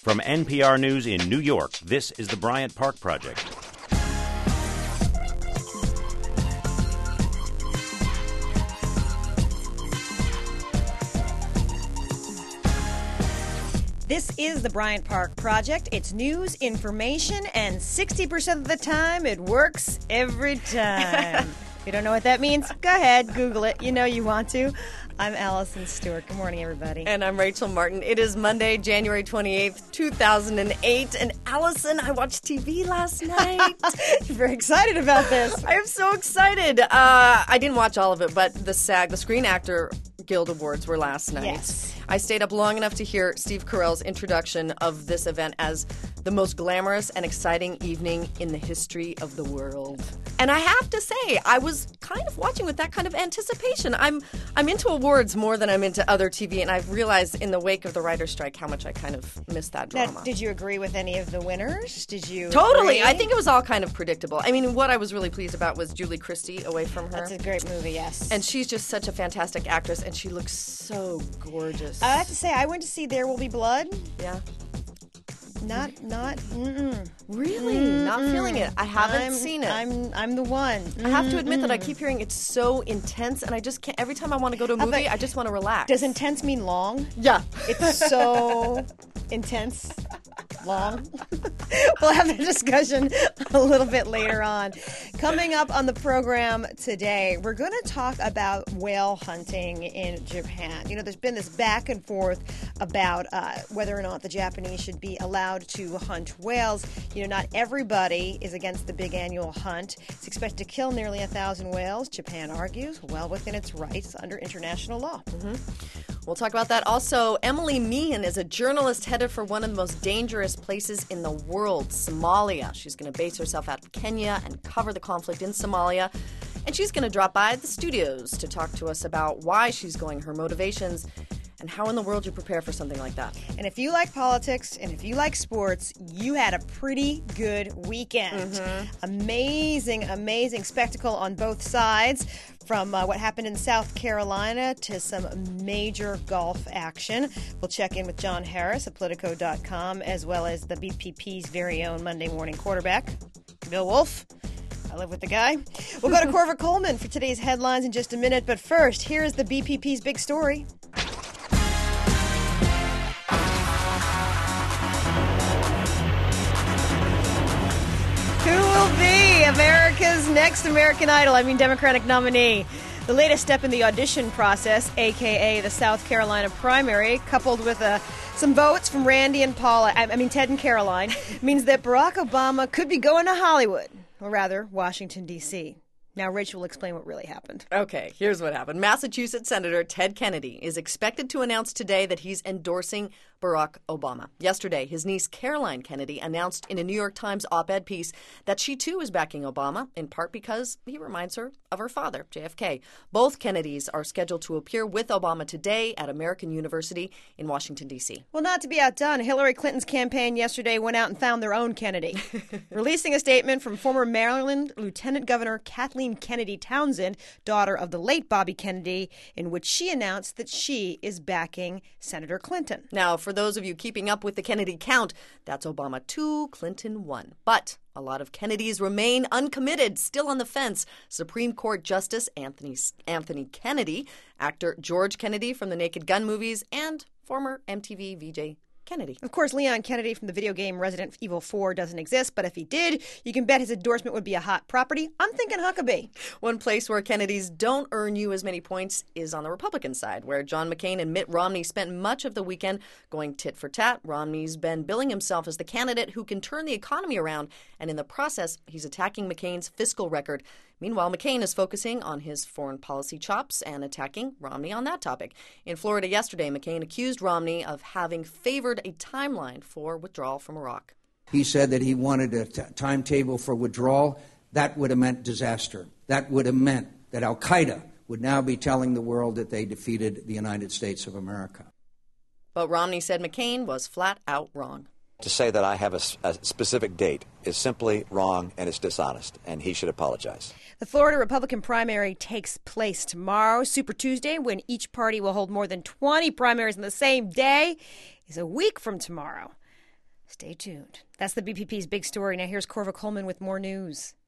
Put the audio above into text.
From NPR News in New York, this is the Bryant Park Project. This is the Bryant Park Project. It's news, information, and 60% of the time, it works every time. If you don't know what that means, go ahead, Google it. You know you want to. I'm Allison Stewart. Good morning, everybody. And I'm Rachel Martin. It is Monday, January 28th, 2008. And Allison, I watched TV last night. You're very excited about this. I am so excited. I didn't watch all of it, but the SAG, the Screen Actor Guild Awards, were last night. Yes. I stayed up long enough to hear Steve Carell's introduction of this event as the most glamorous and exciting evening in the history of the world. And I have to say, I was kind of watching with that kind of anticipation. I'm into awards more than I'm into other TV, and I've realized in the wake of the writer's strike how much I kind of missed that drama. Now, did you agree with any of the winners? Did you Totally. agree? I think it was all kind of predictable. I mean, what I was really pleased about was Julie Christie, Away from Her. That's a great movie, yes. And she's just such a fantastic actress, and she looks so gorgeous. I have to say, I went to see There Will Be Blood. Yeah. Really? Not feeling it. I haven't seen it. I'm the one. I have to admit that I keep hearing it's so intense, and I just can't. Every time I want to go to a movie, I just want to relax. Does intense mean long? Yeah. It's so intense. Long. We'll have a discussion a little bit later on. Coming up on the program today, we're going to talk about whale hunting in Japan. You know, there's been this back and forth about whether or not the Japanese should be allowed to hunt whales. You know, not everybody is against the big annual hunt. It's expected to kill nearly 1,000 whales, Japan argues, well within its rights under international law. Mm-hmm. We'll talk about that. Also, Emily Meehan is a journalist headed for one of the most dangerous places in the world, Somalia. She's going to base herself out of Kenya and cover the conflict in Somalia. And she's going to drop by the studios to talk to us about why she's going, her motivations, and how in the world you prepare for something like that. And if you like politics and if you like sports, you had a pretty good weekend. Mm-hmm. Amazing spectacle on both sides, from what happened in South Carolina to some major golf action. We'll check in with John Harris of Politico.com, as well as the BPP's very own Monday morning quarterback, Bill Wolf. I live with the guy. We'll go to Corva Coleman for today's headlines in just a minute. But first, here is the BPP's big story. Who will be America's next Democratic nominee? The latest step in the audition process, a.k.a. the South Carolina primary, coupled with some votes from Randy and Paula, Ted and Caroline, means that Barack Obama could be going to Hollywood, or rather, Washington, D.C. Now, Rachel will explain what really happened. Okay, here's what happened. Massachusetts Senator Ted Kennedy is expected to announce today that he's endorsing Barack Obama. Yesterday, his niece Caroline Kennedy announced in a New York Times op-ed piece that she too is backing Obama, in part because he reminds her of her father, JFK. Both Kennedys are scheduled to appear with Obama today at American University in Washington, D.C. Well, not to be outdone, Hillary Clinton's campaign yesterday went out and found their own Kennedy. Releasing a statement from former Maryland Lieutenant Governor Kathleen Kennedy Townsend, daughter of the late Bobby Kennedy, in which she announced that she is backing Senator Clinton. Now, for those of you keeping up with the Kennedy count, that's Obama 2, Clinton 1. But a lot of Kennedys remain uncommitted, still on the fence. Supreme Court Justice Anthony Kennedy, actor George Kennedy from the Naked Gun movies, and former MTV VJ Kennedy. Of course, Leon Kennedy from the video game Resident Evil 4 doesn't exist, but if he did, you can bet his endorsement would be a hot property. I'm thinking Huckabee. One place where Kennedys don't earn you as many points is on the Republican side, where John McCain and Mitt Romney spent much of the weekend going tit for tat. Romney's been billing himself as the candidate who can turn the economy around, and in the process, he's attacking McCain's fiscal record. Meanwhile, McCain is focusing on his foreign policy chops and attacking Romney on that topic. In Florida yesterday, McCain accused Romney of having favored a timeline for withdrawal from Iraq. He said that he wanted a timetable for withdrawal. That would have meant disaster. That would have meant that al-Qaeda would now be telling the world that they defeated the United States of America. But Romney said McCain was flat out wrong. To say that I have a specific date is simply wrong and it's dishonest, and he should apologize. The Florida Republican primary takes place tomorrow. Super Tuesday, when each party will hold more than 20 primaries on the same day, is a week from tomorrow. Stay tuned. That's the BPP's big story. Now here's Corva Coleman with more news.